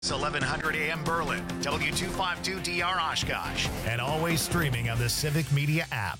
It's 1100 AM Berlin, W252DR Oshkosh, and always streaming on the Civic Media app.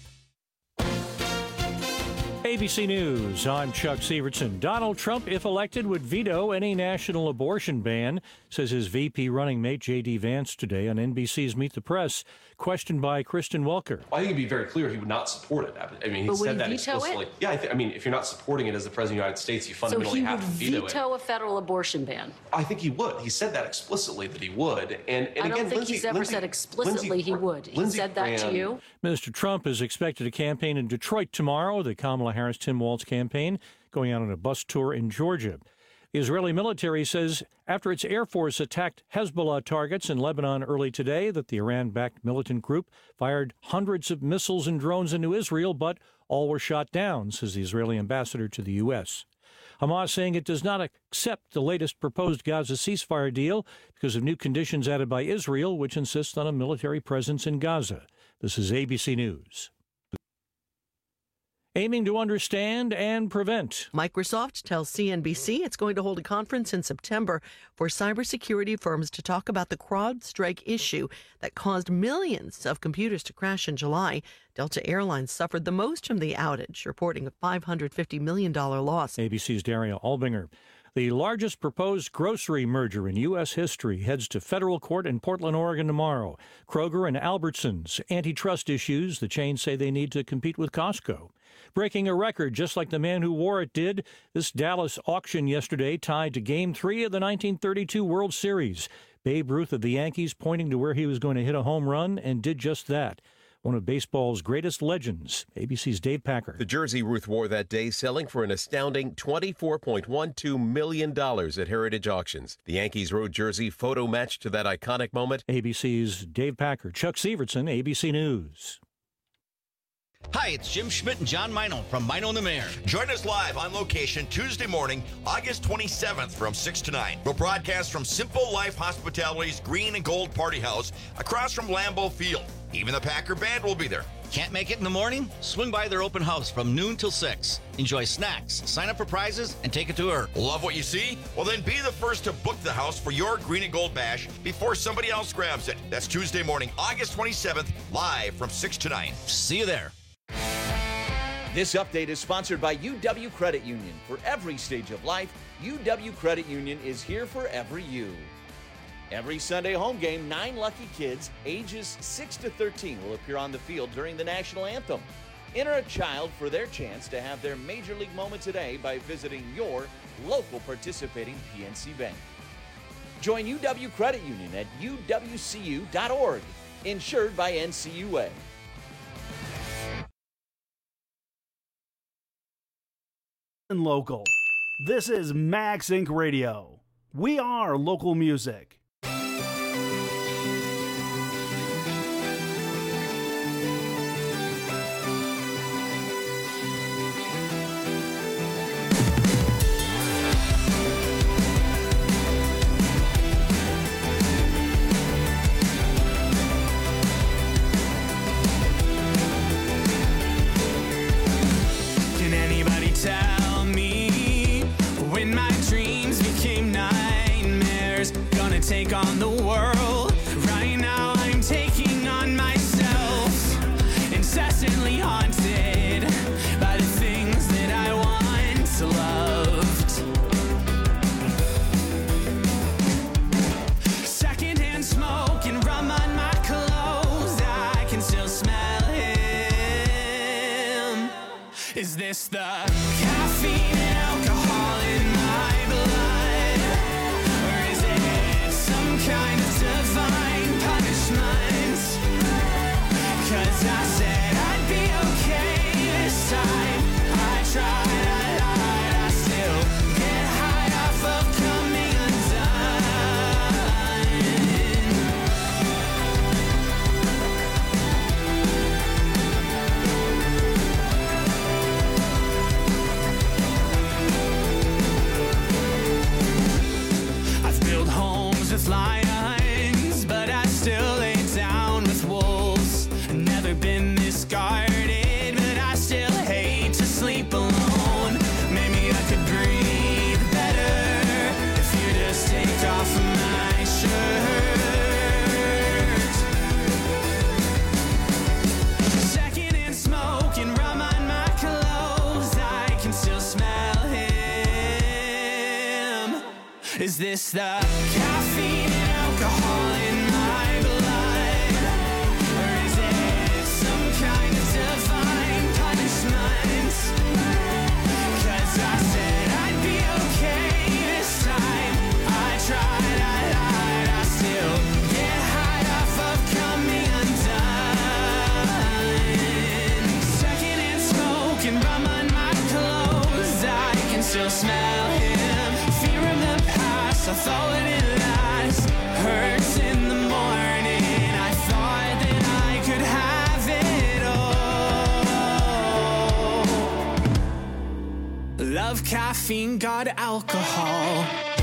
ABC News, I'm Chuck Severson. Donald Trump, if elected, would veto any national abortion ban, says his VP running mate J.D. Vance today on NBC's Meet the Press, questioned by Kristen Welker. I think it'd be very clear he would not support it. I mean, he said that explicitly. Yeah, I mean, if you're not supporting it as the President of the United States, you fundamentally have to veto it. So he would veto a federal abortion ban? I think he would. He said that explicitly that he would. And I don't think he's ever said explicitly he would. He said that to you? Mr. Trump is expected to campaign in Detroit tomorrow, the Kamala Harris-Tim Walz campaign, going out on a bus tour in Georgia. The Israeli military says after its Air Force attacked Hezbollah targets in Lebanon early today that the Iran-backed militant group fired hundreds of missiles and drones into Israel, but all were shot down, says the Israeli ambassador to the U.S. Hamas saying it does not accept the latest proposed Gaza ceasefire deal because of new conditions added by Israel, which insists on a military presence in Gaza. This is ABC News. Aiming to understand and prevent. Microsoft tells CNBC it's going to hold a conference in September for cybersecurity firms to talk about the CrowdStrike issue that caused millions of computers to crash in July. Delta Airlines suffered the most from the outage, reporting a $550 million loss. ABC's Daria Albinger. The largest proposed grocery merger in U.S. history heads to federal court in Portland, Oregon tomorrow. Kroger and Albertsons, antitrust issues. The chains say they need to compete with Costco. Breaking a record just like the man who wore it did, this Dallas auction yesterday tied to Game 3 of the 1932 World Series. Babe Ruth of the Yankees pointing to where he was going to hit a home run and did just that. One of baseball's greatest legends, ABC's Dave Packer. The jersey Ruth wore that day selling for an astounding $24.12 million at Heritage Auctions. The Yankees road jersey photo matched to that iconic moment. ABC's Dave Packer. Chuck Severson, ABC News. Hi, it's Jim Schmidt and John Mino from Mino and the Mayor. Join us live on location Tuesday morning, August 27th from 6 to 9. We'll broadcast from Simple Life Hospitality's Green and Gold Party House across from Lambeau Field. Even the Packer Band will be there. Can't make it in the morning? Swing by their open house from noon till 6. Enjoy snacks, sign up for prizes, and take a tour. Love what you see? Well, then be the first to book the house for your Green and Gold Bash before somebody else grabs it. That's Tuesday morning, August 27th, live from 6 to 9. See you there. This update is sponsored by UW Credit Union. For every stage of life, UW Credit Union is here for every you. Every Sunday home game, 9 lucky kids ages 6 to 13 will appear on the field during the national anthem. Enter a child for their chance to have their major league moment today by visiting your local participating PNC Bank. Join UW Credit Union at uwcu.org, insured by NCUA. Local. This is Max Inc. Radio. We are local music. Can anybody tell me when my dreams became nightmares? Gonna take on the world. Right now I'm taking on myself. Incessantly haunted by the things that I once loved. Secondhand smoke and rum on my clothes. I can still smell him. Is this the caffeine and alcohol in my blood? Or is it some kind of divine punishment? 'Cause I said I'd be okay this time. I tried, I lied, I still get high off of coming I've built homes with lions, but I still lay down with wolves. Never been this guarded, but I still hate to sleep alone. Maybe I could breathe better if you just take off my this the caffeine and alcohol in my blood? Or is it some kind of divine punishment? 'Cause I said I'd be okay this time. I tried, I lied, I still get high off of coming undone. Secondhand smoke and rum on my clothes, I can still smell him. Fear of the past, I thought it last. Hurts in the morning, I thought that I could have it all. Love caffeine, God alcohol.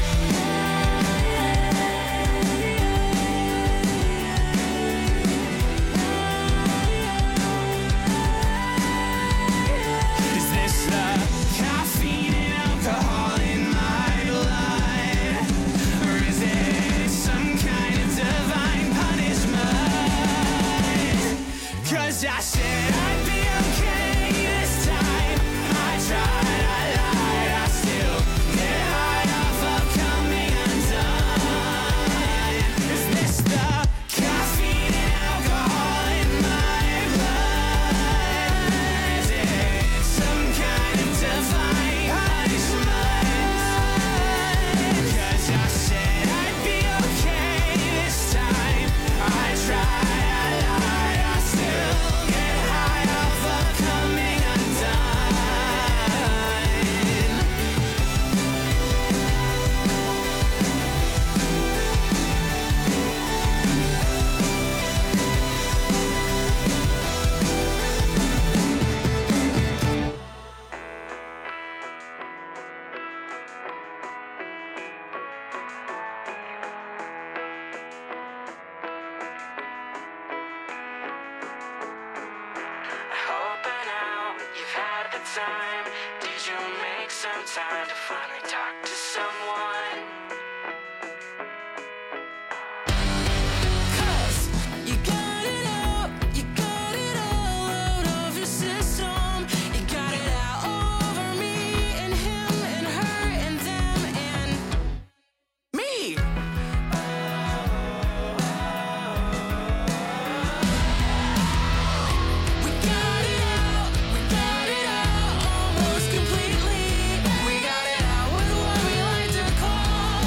Is this the caffeine and alcohol in my blood? Or is it some kind of divine punishment? 'Cause I said I'd be okay this time. I tried, I lied, I still get high off of coming undone. Is this the caffeine and alcohol in my blood? Is it some kind of divine punishment? 'Cause I said I'd be okay this time. I tried, I lied, I still get high off of coming undone. Hope by now you've had the time. Did you make some time to finally talk to someone? 'Cause you got it out, you got it all out of your system. You got it out over me and him and her and them and me. We got it out almost completely. We got it out with what we like to call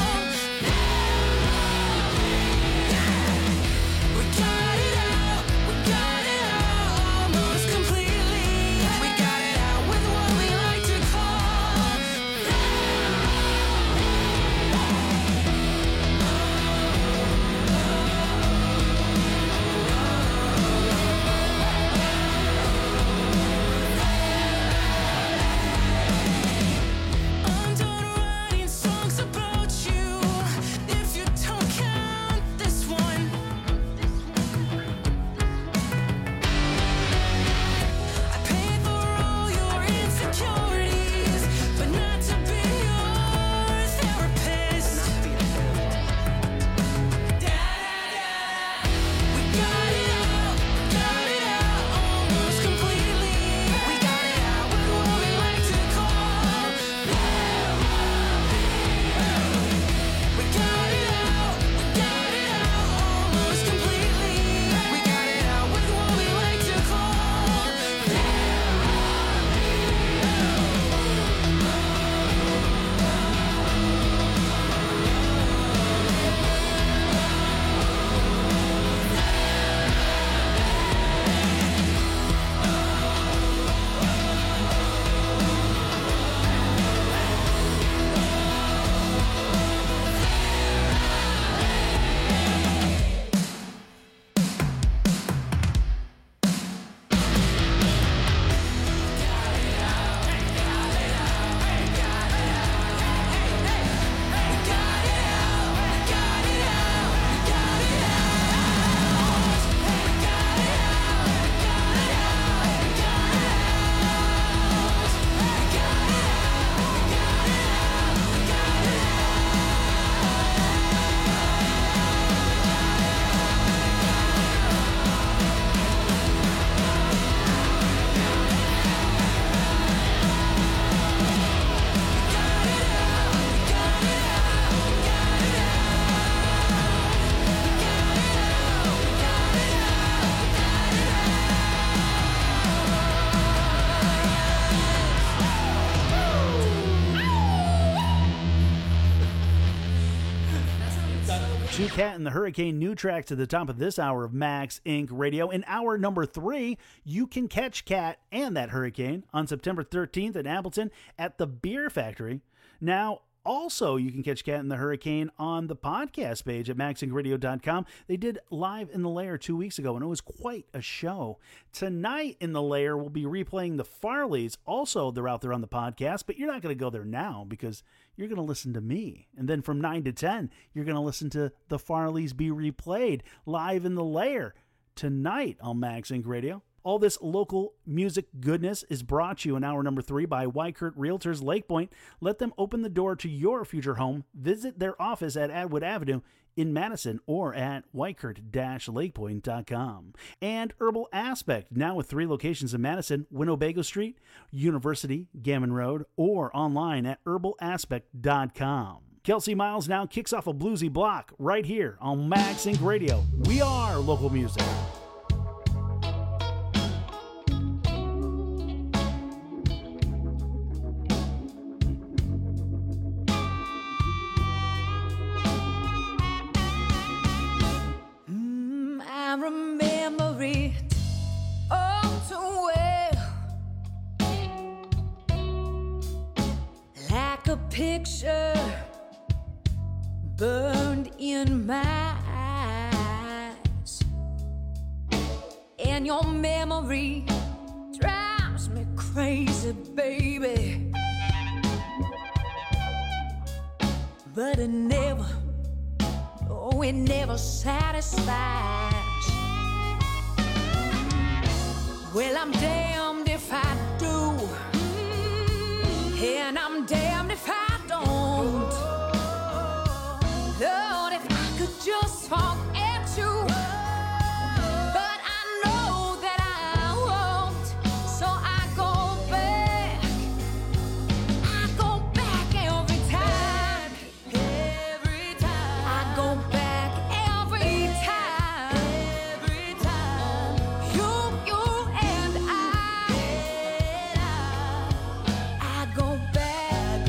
Two Cat and the Hurricane, new tracks at the top of this hour of Max Inc. Radio. In hour number 3, you can catch Cat and that Hurricane on September 13th in Appleton at the Beer Factory. Now, also, you can catch Cat and the Hurricane on the podcast page at maxincradio.com. They did Live in the Lair 2 weeks ago, and it was quite a show. Tonight in the Lair, we'll be replaying the Farleys. Also, they're out there on the podcast, but you're not going to go there now because you're going to listen to me. And then from 9 to 10, you're going to listen to the Farleys be replayed Live in the Lair tonight on Max Inc. Radio. All this local music goodness is brought to you in hour number 3 by Weichert Realtors Lake Point. Let them open the door to your future home. Visit their office at Atwood Avenue in Madison or at weichert-lakepoint.com. And Herbal Aspect, now with 3 locations in Madison, Winnebago Street, University, Gammon Road, or online at herbalaspect.com. Kelsey Miles now kicks off a bluesy block right here on Max Inc. Radio. We are local music. I remember it all too well, like a picture burned in my eyes, and your memory drives me crazy, baby, but it never satisfies. Well, I'm damned if I do, and I'm damned if I don't. Lord, if I could just forget you, but I know that I won't, so I go back every time. I go back every time. You and I go back.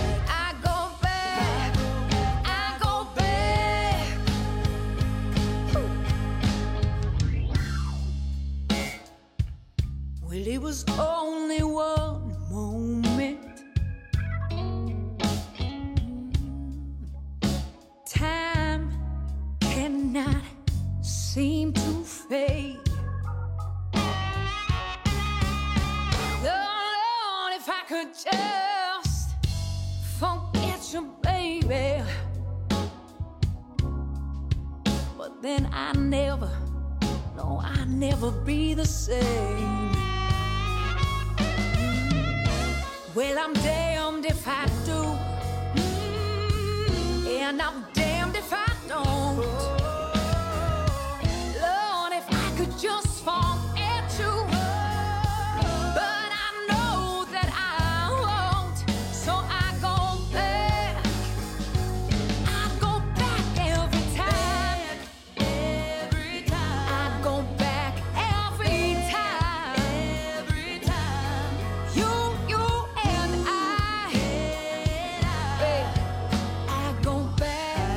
Well, it was only one moment. Time cannot seem to fade. Lord, if I could just forget you, baby. But then I never be the same. Well, I'm damned if I do, and I'm damned if I don't. Lord, if I could just forget you, but I know that I won't, so I go back every time. I go back every time. You and I go back.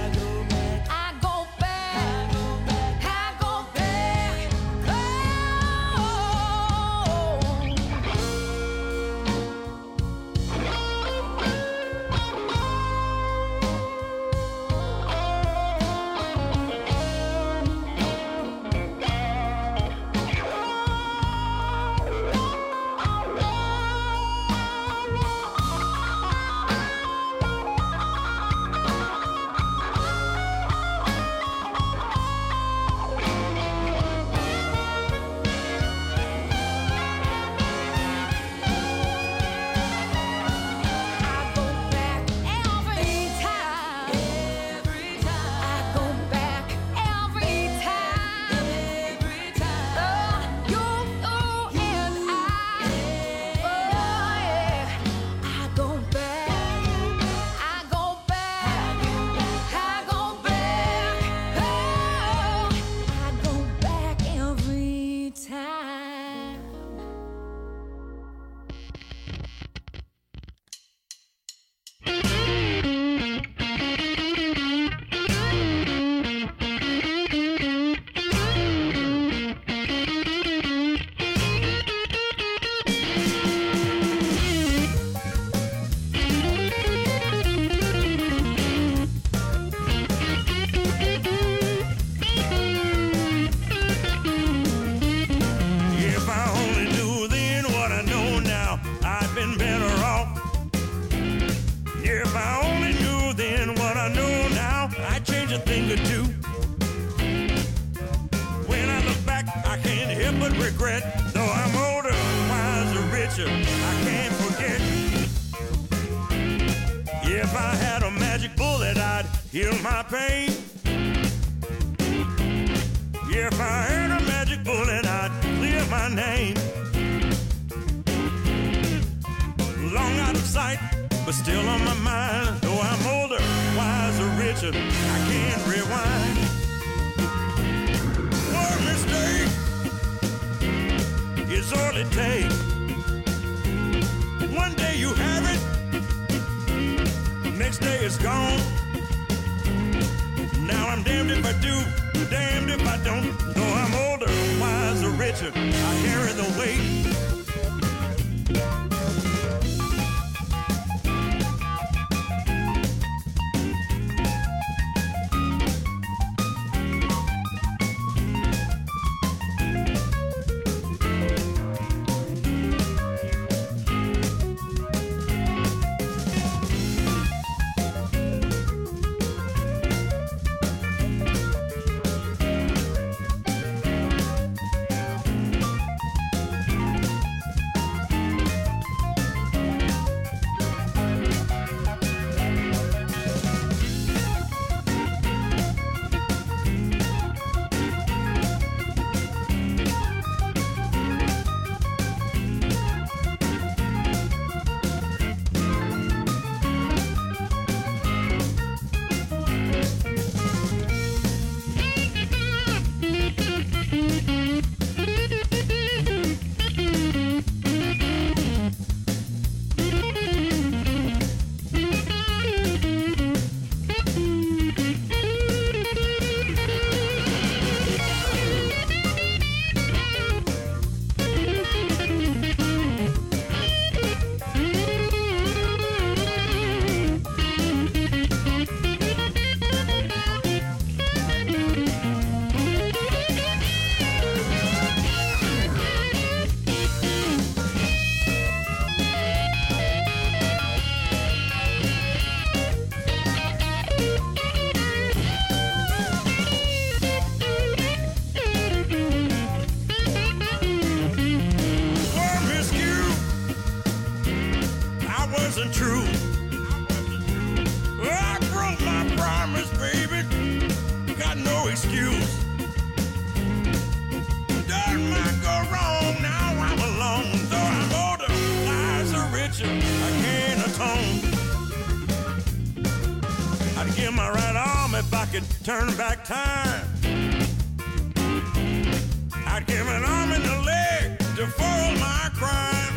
regret, though I'm older, wiser, richer, I can't forget. If I had a magic bullet, I'd heal my pain. If I had a magic bullet, I'd clear my name. Long out of sight, but still on my mind. Though I'm older, wiser, richer, I can't rewind. One mistake is all it takes. One day you have it, next day it's gone. Now I'm damned if I do, damned if I don't. Though I'm older, wiser, richer, I carry the weight. Turn back time. I'd give an arm and a leg to foil my crime.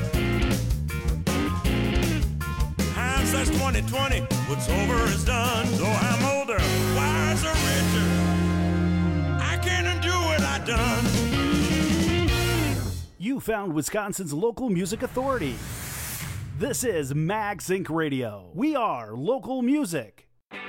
Hindsight's 20/20. What's over is done. Though I'm older, wiser, richer, I can't undo what I done. You found Wisconsin's local music authority. This is Mag Sync Radio. We are local music.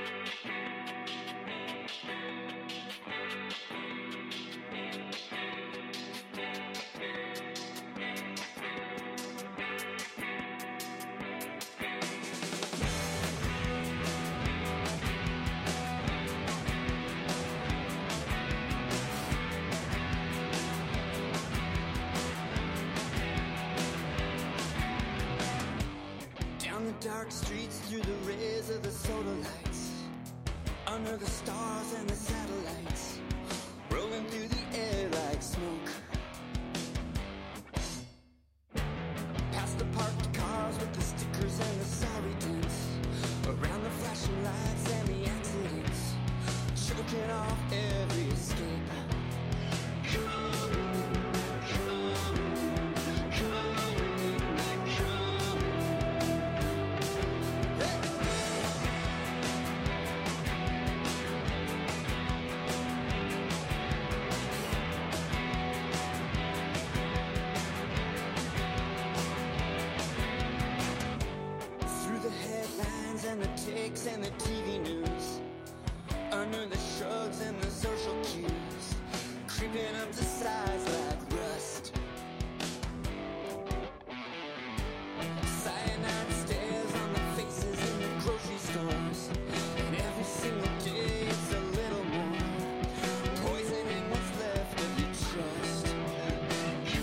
Dark streets through the rays of the solar lights, under the stars and the satellites, rolling through the air like smoke. Past the parked cars with the stickers and the sorry dents, around the flashing lights and the accidents, choking off every escape. And the TV news, under the shrugs and the social cues, creeping up to size like rust. Cyanide stares on the faces in the grocery stores, and every single day it's a little more poison in what's left of your trust.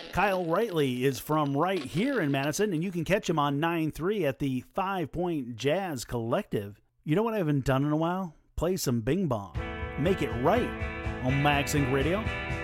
Kyle Rightly is from right here in Madison, and you can catch him on 9-3 at the 5 Point Jazz Collective. You know what I haven't done in a while? Play some Bing Bong. Make It Right on Max Inc. Radio.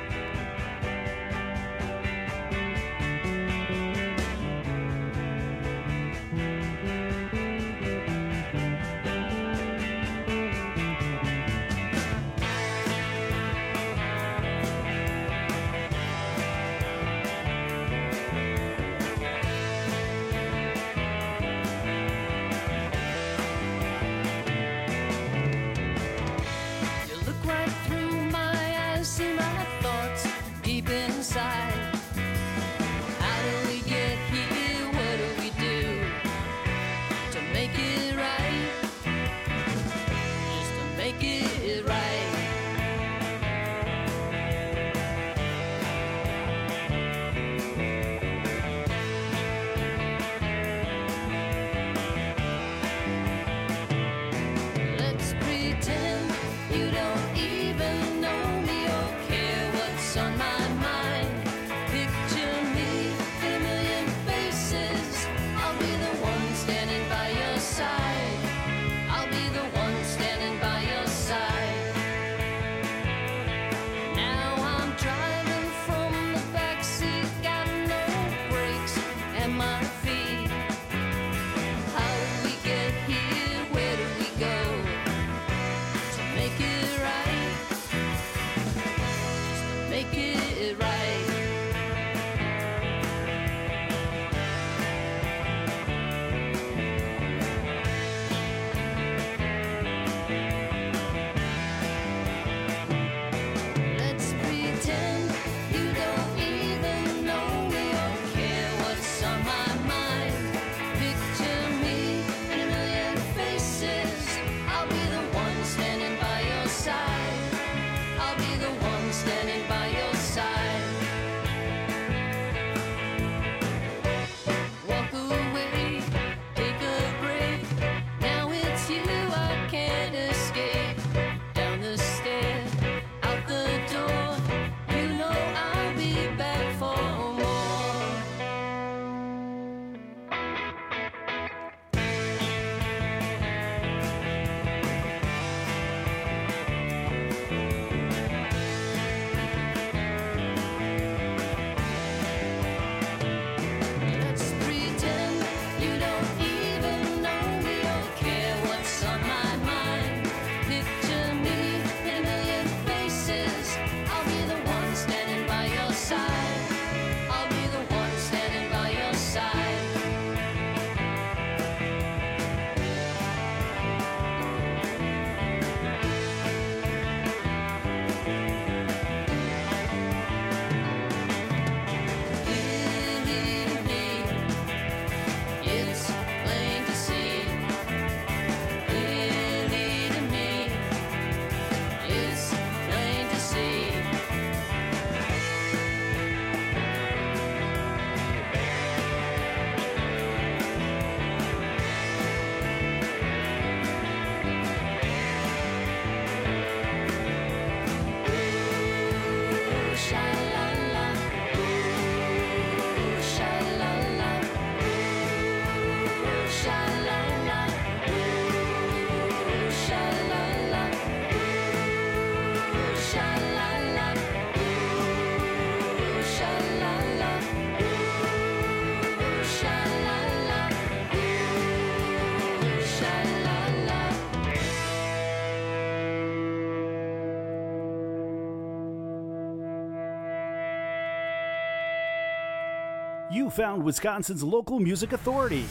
You found Wisconsin's local music authority.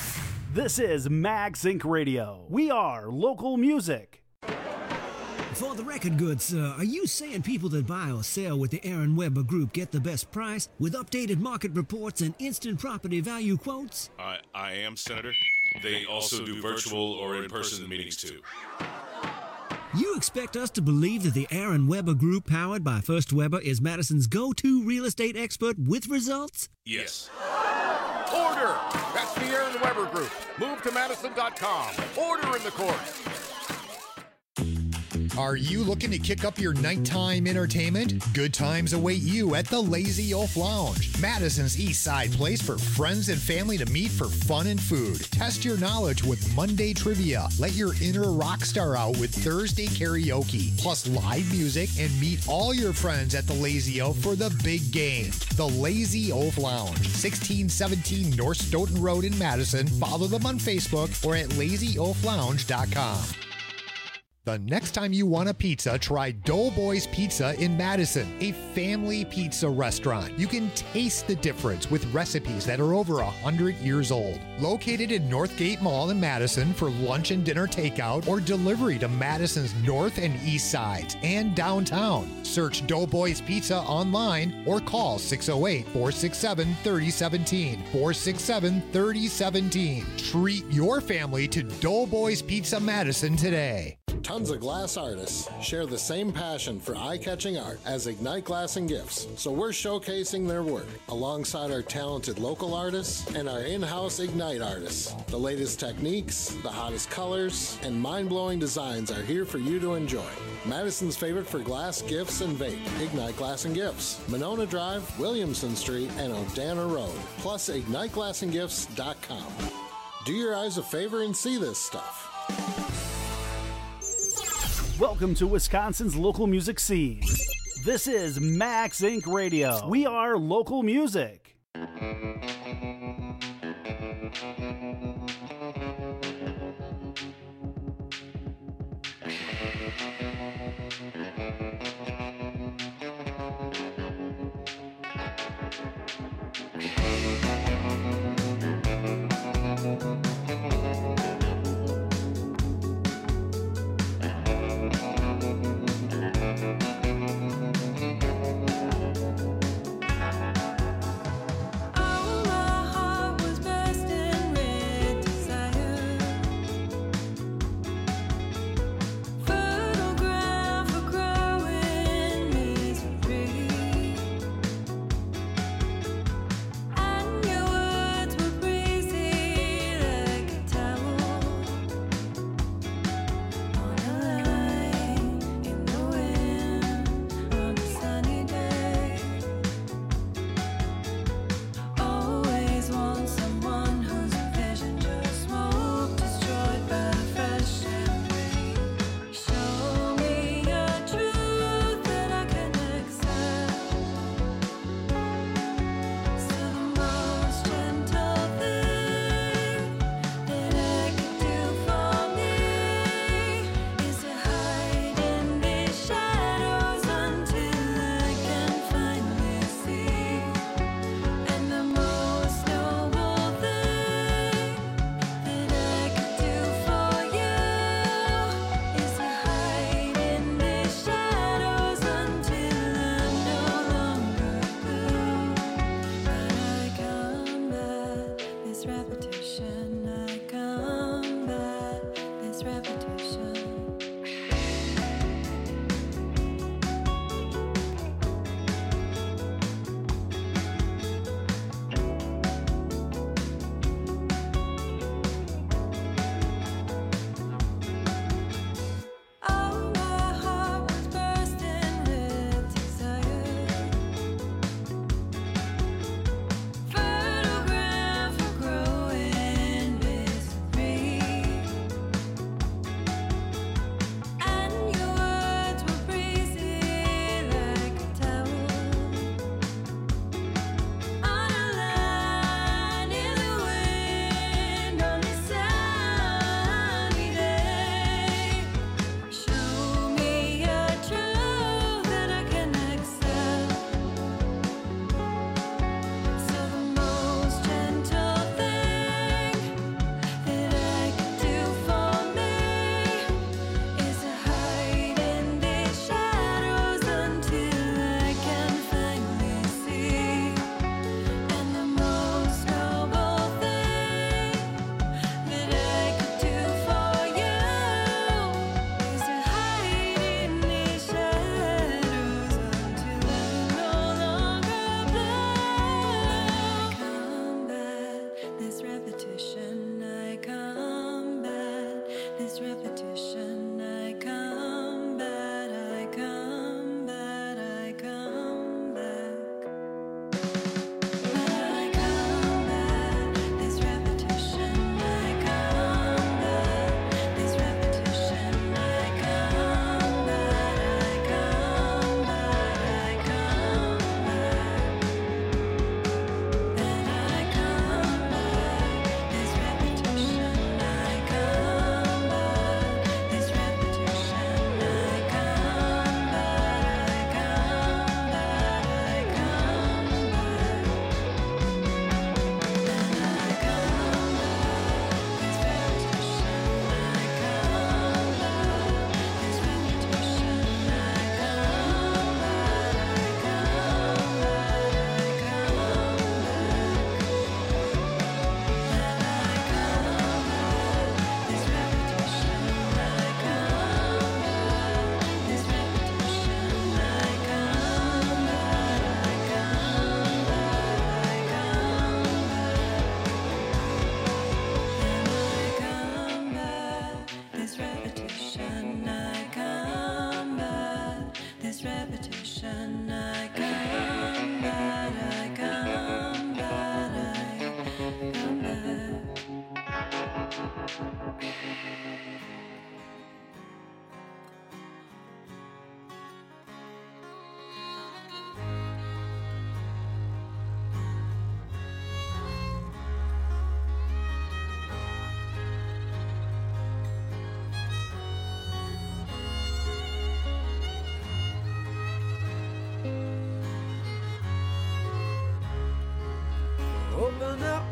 This is Max Inc. Radio. We are local music. For the record goods, sir, are you saying people that buy or sell with the Aaron Weber Group get the best price with updated market reports and instant property value quotes? I am, Senator. They also do virtual or in-person meetings, too. You expect us to believe that the Aaron Weber Group, powered by First Weber, is Madison's go-to real estate expert with results? Yes. Order! That's the Aaron Weber Group. Move to Madison.com. Order in the court. Are you looking to kick up your nighttime entertainment? Good times await you at the Lazy Oaf Lounge, Madison's East Side place for friends and family to meet for fun and food. Test your knowledge with Monday trivia. Let your inner rock star out with Thursday karaoke, plus live music, and meet all your friends at the Lazy Oaf for the big game. The Lazy Oaf Lounge, 1617 North Stoughton Road in Madison. Follow them on Facebook or at lazyoaflounge.com. The next time you want a pizza, try Doughboys Pizza in Madison, a family pizza restaurant. You can taste the difference with recipes that are over 100 years old. Located in Northgate Mall in Madison for lunch and dinner takeout or delivery to Madison's north and east sides and downtown. Search Doughboys Pizza online or call 608-467-3017. 467-3017. Treat your family to Doughboys Pizza Madison today. Tons of glass artists share the same passion for eye-catching art as Ignite Glass and Gifts, so we're showcasing their work alongside our talented local artists and our in-house Ignite artists. The latest techniques, the hottest colors, and mind-blowing designs are here for you to enjoy. Madison's favorite for glass, gifts, and vape, Ignite Glass and Gifts, Monona Drive, Williamson Street, and O'Dana Road, plus IgniteGlassandGifts.com. Do your eyes a favor and see this stuff. Welcome to Wisconsin's local music scene. This is Max Inc. Radio. We are local music.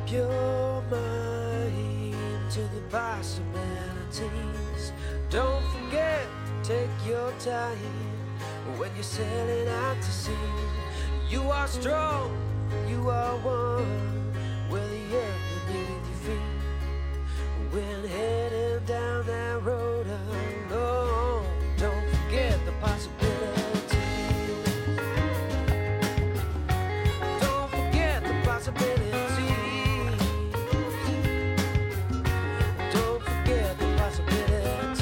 your mind to the possibilities. Don't forget to take your time when you're sailing out to sea. You are strong, you are one with the earth beneath your feet. When heading down that road alone, don't forget the possibilities. Don't forget the possibilities. Don't forget the possibilities.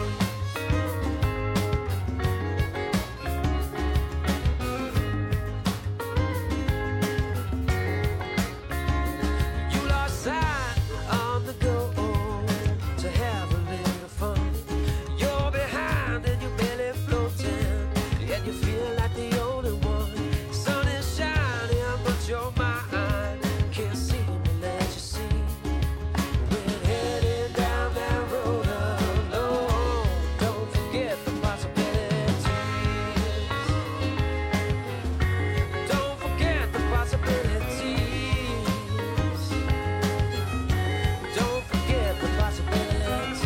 You lost sight on the go to have a little fun. You're behind and you're barely floating, and you feel like the only one. Sun is shining, but your mind can't seem to let you see. When heading down that road alone, don't forget the possibilities. Don't forget the possibilities. Don't forget the possibilities.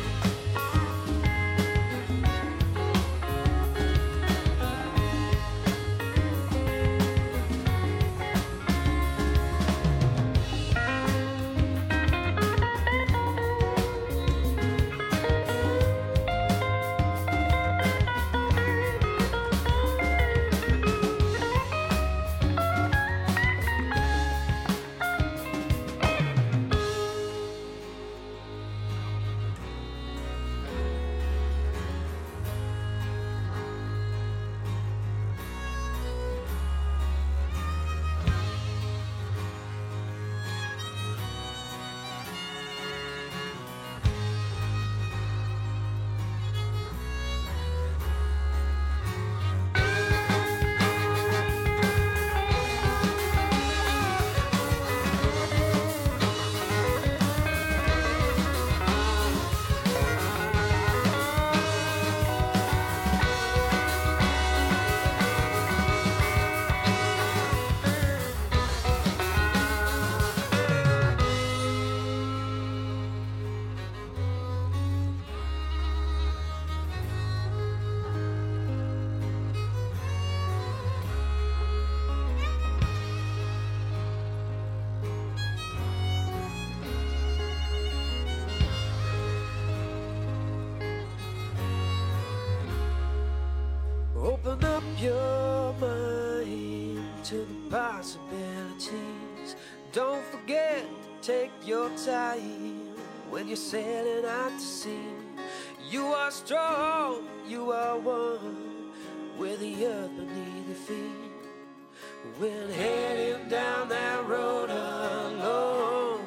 Open up your mind to the possibilities. Don't forget to take your time when you're sailing out to sea. You are strong, you are one with the earth beneath your feet. When heading down that road alone,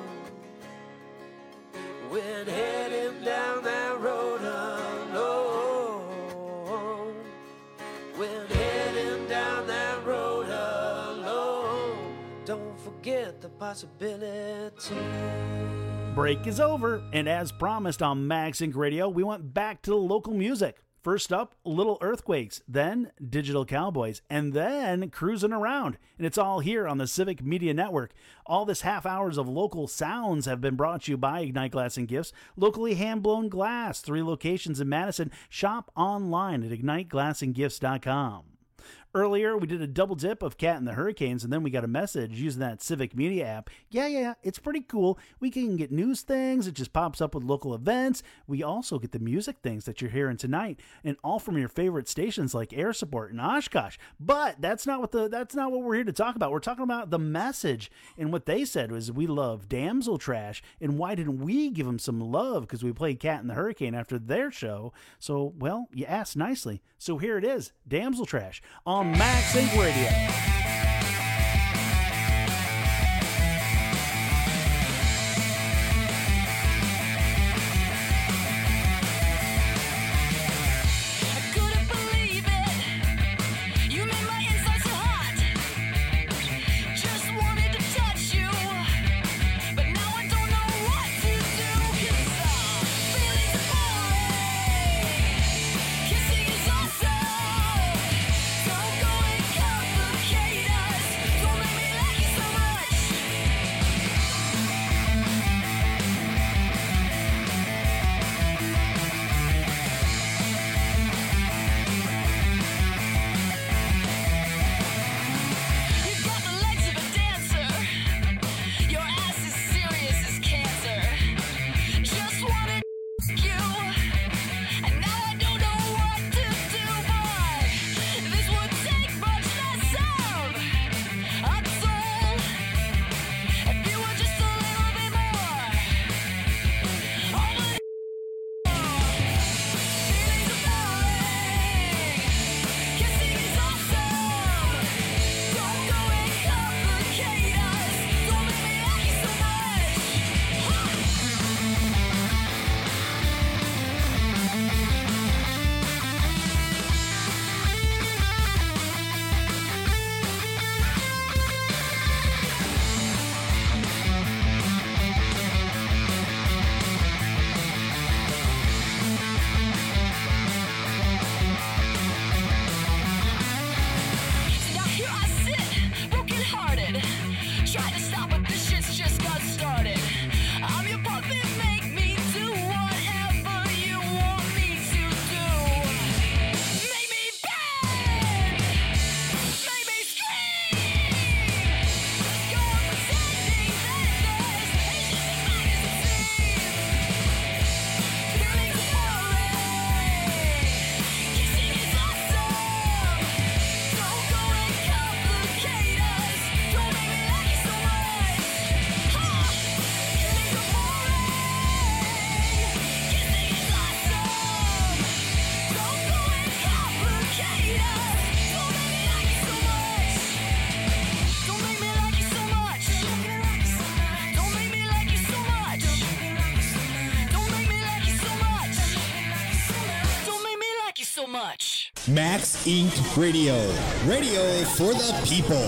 when heading down that road alone, when heading down that road alone, don't forget the possibility. Break is over, and as promised on Max Inc. Radio, we went back to the local music. First up, Little Earthquakes, then Digital Cowboys, and then Cruising Around. And it's all here on the Civic Media Network. All this half hours of local sounds have been brought to you by Ignite Glass and Gifts, locally hand-blown glass, 3 locations in Madison. Shop online at igniteglassandgifts.com. Earlier, we did a double dip of Cat and the Hurricanes, and then we got a message using that Civic Media app. Yeah, it's pretty cool. We can get news things. It just pops up with local events. We also get the music things that you're hearing tonight, and all from your favorite stations like Air Support and Oshkosh. But that's not what we're here to talk about. We're talking about the message, and what they said was we love Damsel Trash, and why didn't we give them some love? Because we played Cat and the Hurricane after their show. So, well, you asked nicely. So here it is, Damsel Trash on Max Inc. Radio. Kissing is awesome. Don't go and complicate Max Inc. Radio. Radio for the people.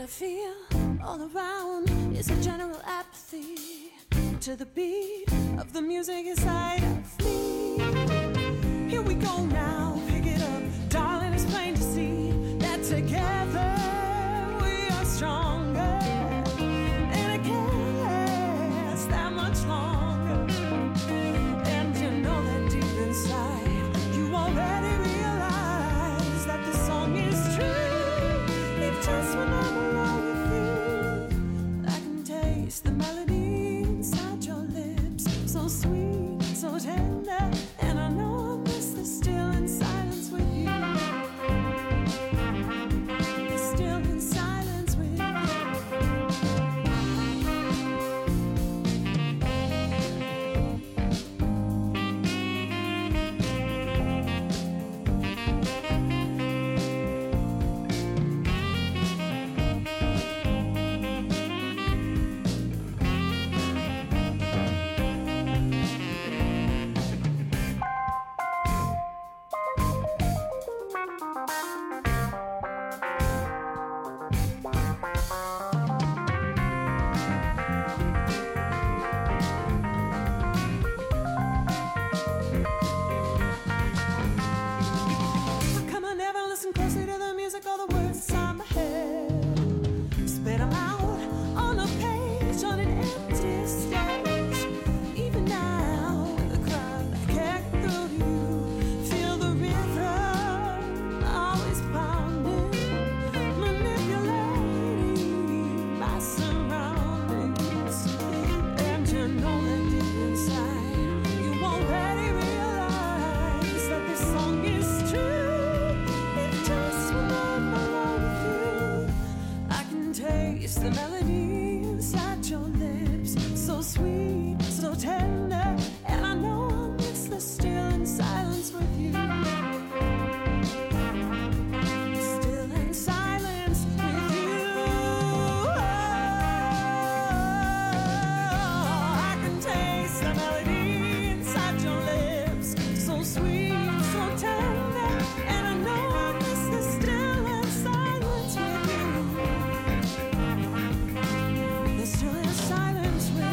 I feel all around is a general apathy to the beat of the music inside of me. Here we go now, pick it up, darling, it's plain to see that together we are stronger, and it can't last that much longer. And you know that deep inside, you already realize that the song is true. If just when I'm alone with you, I can taste the melody inside your lips, so sweet, so tender, and I know I'll miss the still in silence with you. The still in silence with you. How come I never listen closely to the music or the words inside my head? Spit them out on a page on an empty stage. Even now, in the crowd, I can't get through to you. Feel the rhythm always pounding, manipulating my surroundings. And you know that deep inside, you already realize that this song is true. If just when I'm alone with you, I can taste the melody inside your lips, so sweet, so tender, and I know I'll miss the still in silence with you. Still in silence with you. I can taste the melody inside your lips, so sweet, so tender, and I know I'll miss the still in silence with you. The still in silence with you.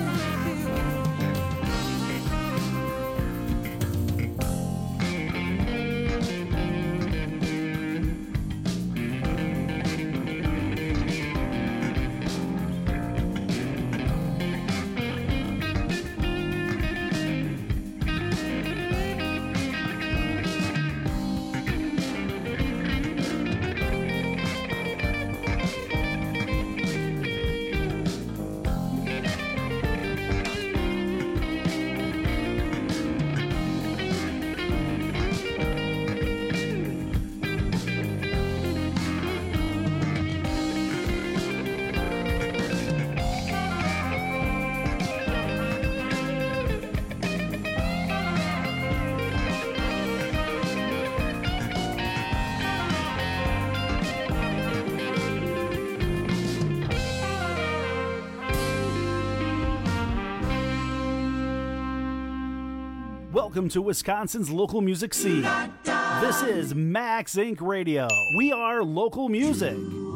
Welcome to Wisconsin's local music scene. This is Max Inc. Radio. We are local music.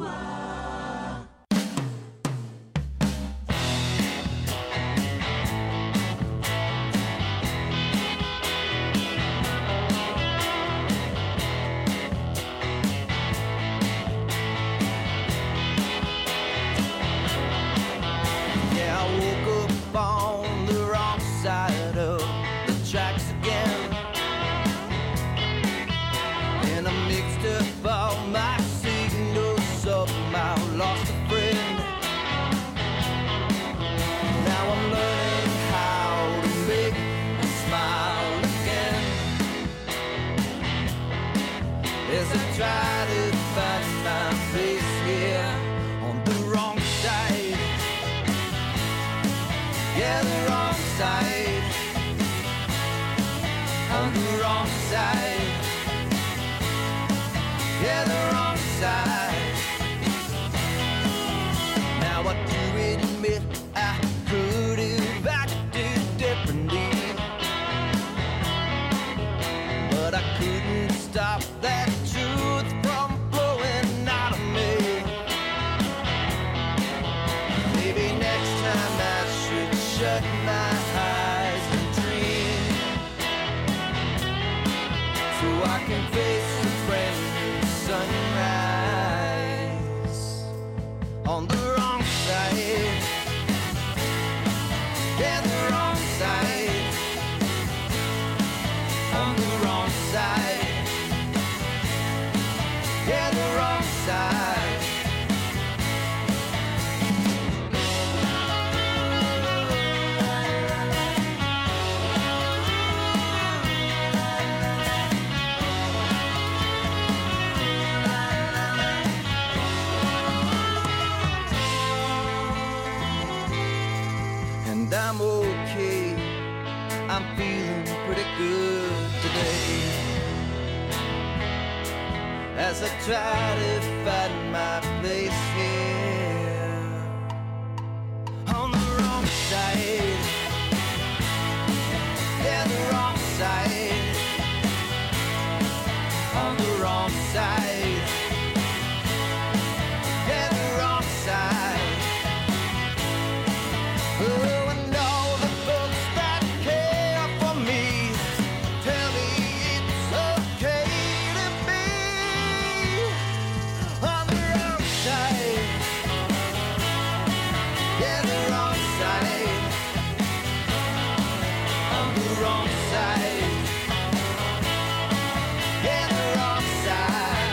Yeah, I woke up on the wrong side of the tracks again, and I mixed up all my signals, somehow lost a friend. Now I'm learning how to make a smile again, as I try to find my place here on the wrong side. Yeah, the wrong side. On the wrong side. Yeah, the wrong side. Now I do admit I could have acted differently, but I couldn't stop that truth from flowing out of me. the wrong side. Yeah, the wrong side. On the wrong side. Yeah, the wrong side. And I'm okay, I'm feeling pretty good today, as I try to find my place here. On the wrong side. Yeah, the wrong side. On the wrong side. Yeah, the wrong side. Oh, and all the folks that care for me tell me it's okay to be on the wrong side. Yeah, the wrong side. On the wrong side. Yeah, the wrong side.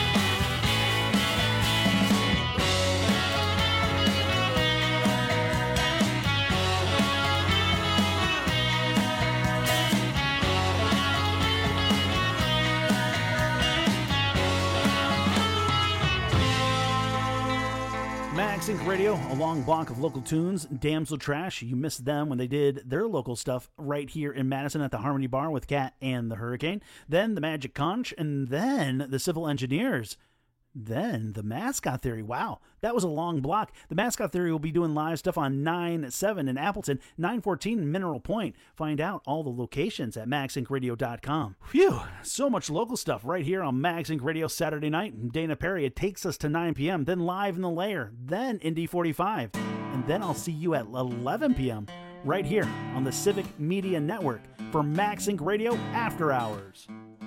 Max Inc. Radio, a long block of local tunes. Damsel Trash, you missed them when they did their local stuff right here in Madison at the Harmony Bar with Cat and the Hurricane. Then the Magic Conch, and then the Civil Engineers. Then the Mascot Theory. Wow, that was a long block. The Mascot Theory will be doing live stuff on 9/7 in Appleton, 914 Mineral Point. Find out all the locations at maxincradio.com. Phew, so much local stuff right here on Max Inc. Radio Saturday night. Dana Perry, it takes us to 9 p.m., then Live in the Lair, then Indy 45. And then I'll see you at 11 p.m. right here on the Civic Media Network for Max Inc. Radio After Hours.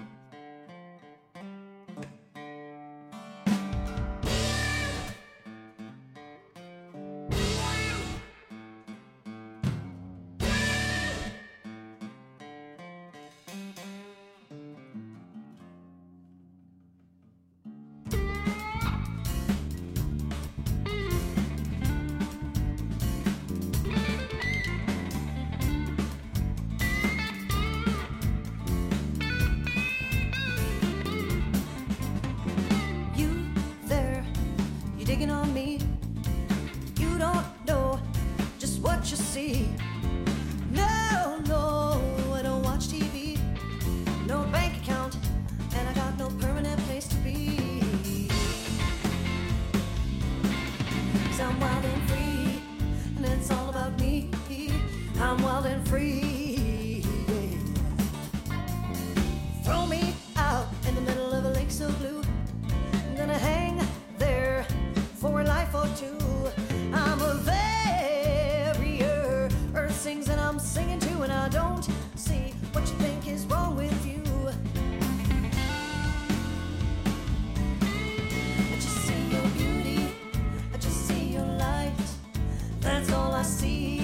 digging on me. You don't know just what you see. No, no, I don't watch TV. No bank account, and I got no permanent place to be. 'Cause I'm wild and free, and it's all about me. I'm wild and free. Throw me out in the middle of a lake so blue. I'm gonna hang there for a life or two. I'm a barrier. Earth sings and I'm singing too, and I don't see what you think is wrong with you. I just see your beauty, I just see your light. That's all I see.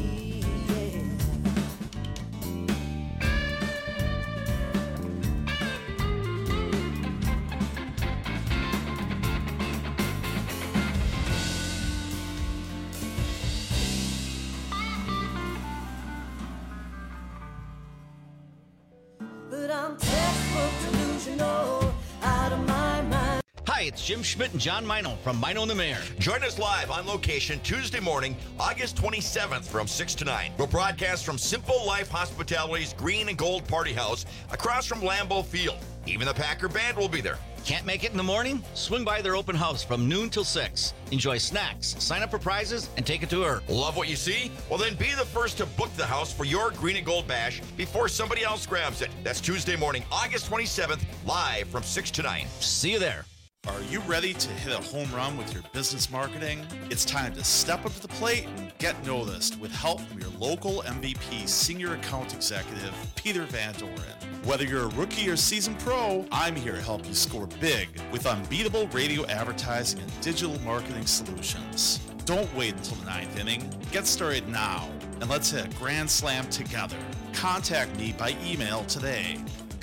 But I'm textbook delusional, out of my mind. Hi, it's Jim Schmidt and John Mino from Mino and the Mayor. Join us live on location Tuesday morning, August 27th from 6 to 9. We'll broadcast from Simple Life Hospitality's Green and Gold Party House across from Lambeau Field. Even the Packer Band will be there. Can't make it in the morning? Swing by their open house from noon till 6. Enjoy snacks, sign up for prizes, and take a tour. Love what you see? Well, then be the first to book the house for your Green and Gold Bash before somebody else grabs it. That's Tuesday morning, August 27th, live from 6 to 9. See you there. Are you ready to hit a home run with your business marketing? It's time to step up to the plate and get noticed with help from your local MVP Senior Account Executive, Peter Van Doren. Whether you're a rookie or seasoned pro, I'm here to help you score big with unbeatable radio advertising and digital marketing solutions. Don't wait until the 9th inning. Get started now, and let's hit a grand slam together. Contact me by email today,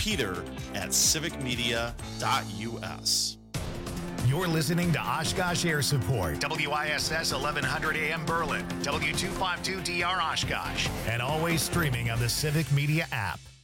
peter@civicmedia.us. You're listening to Oshkosh Air Support, WISS 1100 AM Berlin, W252DR Oshkosh, and always streaming on the Civic Media app.